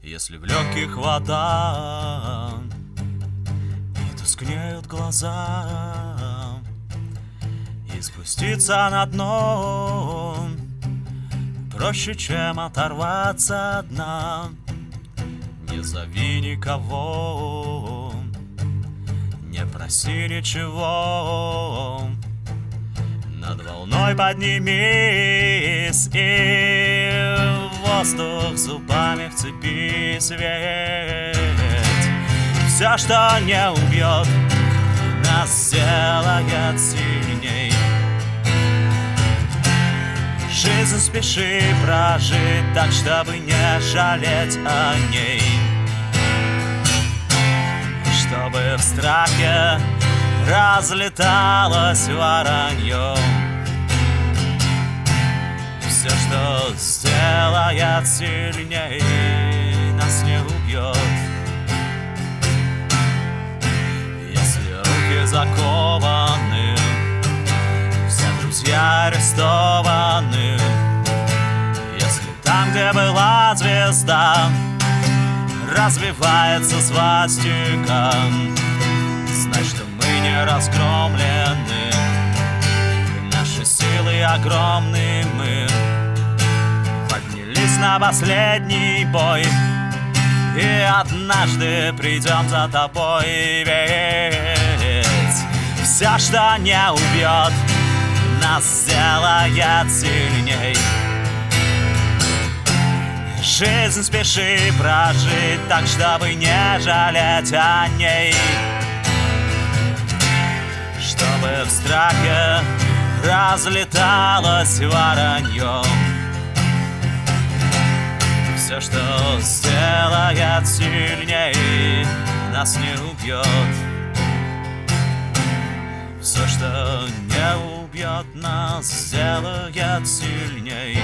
Если в легких вода и тускнеют глаза, и спуститься на дно проще, чем оторваться от дна. Не зови никого, не проси ничего, над волной поднимись и в воздух зубами вцепись, ведь все, что не убьет, нас сделает сильней. Жизнь спеши прожить так, чтобы не жалеть о ней, чтобы в страхе разлеталось воронье. Все, что сделает сильней, нас не убьет. Если руки закованы, все друзья арестованы, если там, где была звезда, развивается свастика, знай, что мы не разгромлены, наши силы огромны, мы поднялись на последний бой, и однажды придем за тобой, ведь все, что не убьет, нас сделает сильней. Жизнь спеши прожить так, чтобы не жалеть о ней, чтобы в страхе разлеталось воронье. Все, что сделает сильней, нас не убьет. Все, что не убьет, нас сделает сильней.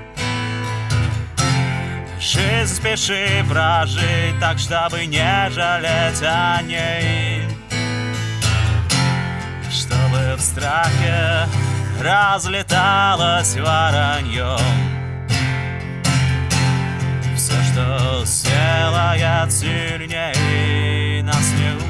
Жизнь спеши прожить так, чтобы не жалеть о ней, чтобы в страхе разлеталось воронье. Все, что сделает сильней, нас не убьет.